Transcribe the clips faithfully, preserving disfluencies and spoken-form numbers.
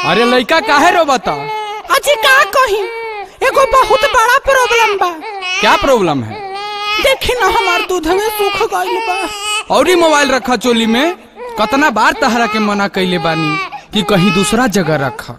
अरे लइका काहे रोबता? अजी का कही, एगो बहुत बड़ा प्रॉब्लम बा। क्या प्रॉब्लम है? देखी ना हमार दूध में सूख गइल बा। औरी मोबाइल रखा चोली में। कतना बार तहरा के मना कइले बानी कि कहीं दूसरा जगह रखा।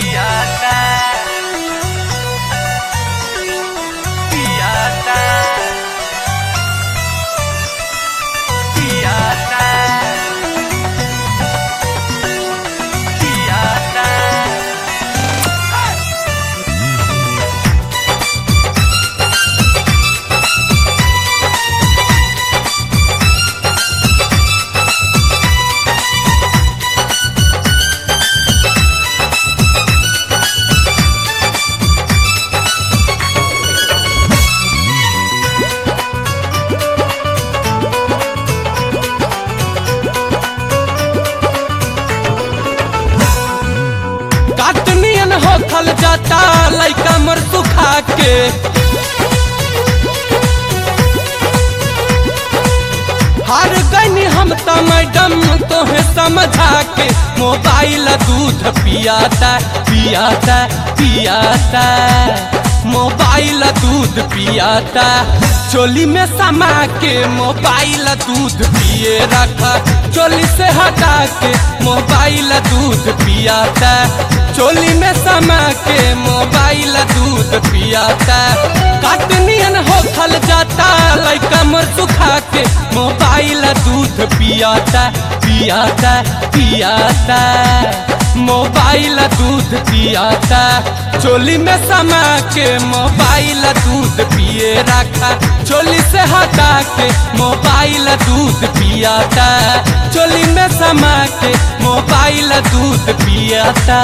होखल जाता लइका मर सुखा के, हार गईनी हम त मैडम तोहे समझा के। मोबाइल दूध पियाता पियाता पियाता, मोबाइल दूध पियाता, चोली में समा के मोबाइल दूध पिए रखा। चोली से हटा के मोबाइल दूध पियाता, चोली में समा के मोबाइल दूध पियाता। काटनियन होखल जाता लइका मर सुखा के, मोबाइल दूध पियाता पियाता पियाता, मोबाइल दूध पियाता, चोली में समा के मोबाइल दूध पिए रखा। चोली से हटा के मोबाइल दूध पियाता, चोली में समा के मोबाइल दूध पियाता।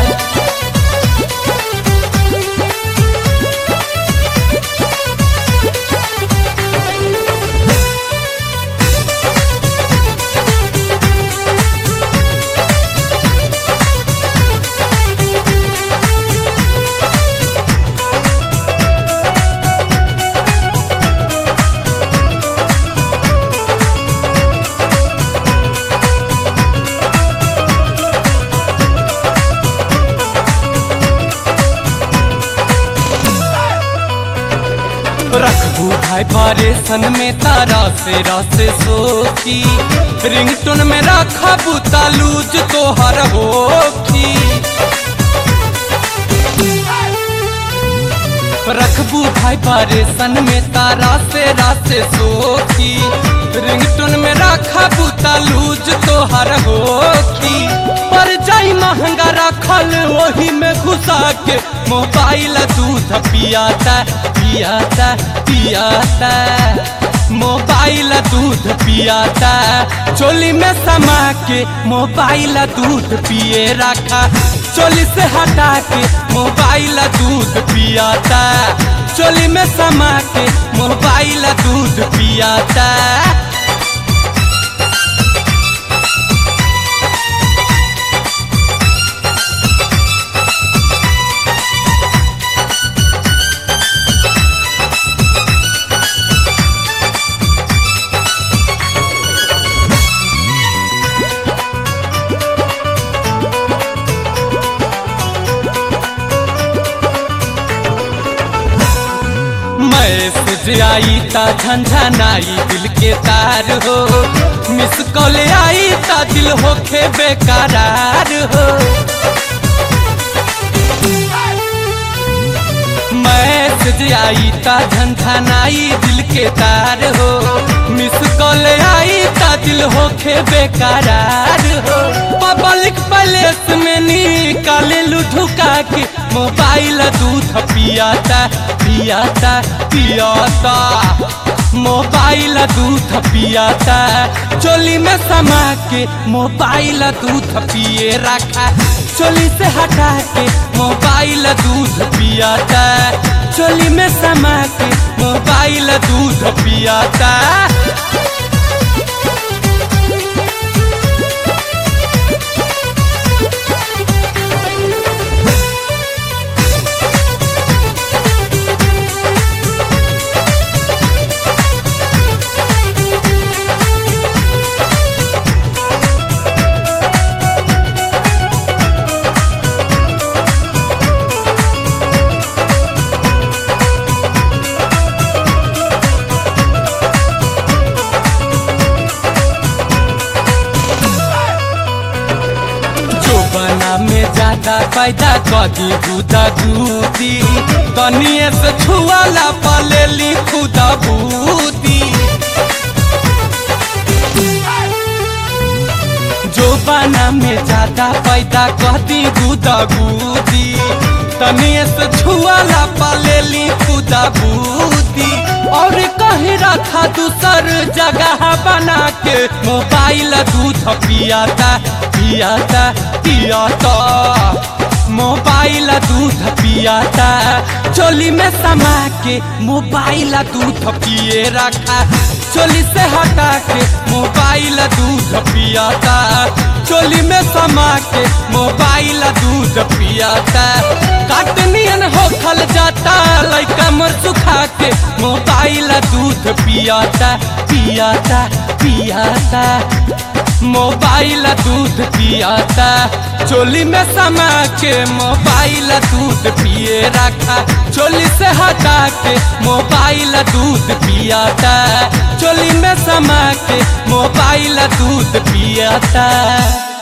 रखबू भाई परेशन में तारा से रासे सोखी, रिंगटोन में रखबू तालूज तोहर होखी। रखबू भाई परेशन में तारा से रासे सोखी, रिंगटोन में रखबू तालूज तोहर होखी। पर जाई महंगा रखल वही में घुसा के, मोबाइल दूध पियाता पियाता पियाता, मोबाइल दूध पियाता, चोली में समा के मोबाइल दूध पिए रखा। चोली से हटा के मोबाइल दूध पियाता, चोली में समा के मोबाइल दूध पियाता। मैसेज आई ता झंझनाई दिल के तार हो, मिस कॉल आई ता दिल होखे बेकरार हो। मैसेज आई ता झंझनाई दिल के तार हो, मिस कॉल आई ता दिल होखे बेकरार हो। पब्लिक प्लेस में निकाले लुढ़ुका के, मोबाइल दूध पियाता पियाता पियाता, मोबाइल दूध पियाता, चोली में समा के मोबाइल दूध पिए रखा। चोली से हटा के मोबाइल दूध पियाता, चोली में समा के मोबाइल दूध पियाता। में ज्यादा पैदा कदी गुदा गुदी तनिए से छुआला पलेली खुदा बूदी जोबाना में ज्यादा पैदा कदी गुदा गुदी तनिए से छुआला पलेली खुदा बूदी और कहीं रखा दूसर जगह बना के मोबाइल दूध पियाता पियाता पियाता मोबाइल दूध पियाता चोली में समा के मोबाइल दूध पिए रखा चोली से हटा के मोबाइल दूध पियाता चोली में समा के मोबाइल दूध पियाता काटनियन होखल जाता लइका मर सुखा के मोबाइल दूध पियाता पियाता पियाता मोबाइल दूध पियाता चोली में समा के मोबाइल दूध पिए रखा चोली से हटा के मोबाइल दूध पियाता चोली में समा के मोबाइल दूध पियाता।